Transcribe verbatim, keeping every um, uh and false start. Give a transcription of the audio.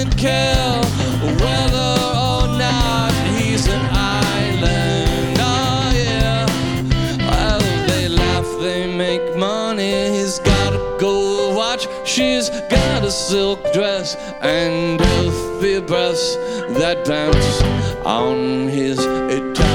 doesn't care whether or not he's an island. Oh yeah. Well, they laugh, they make money. He's got a gold watch, she's got a silk dress and earthy breasts that bounce on his Italian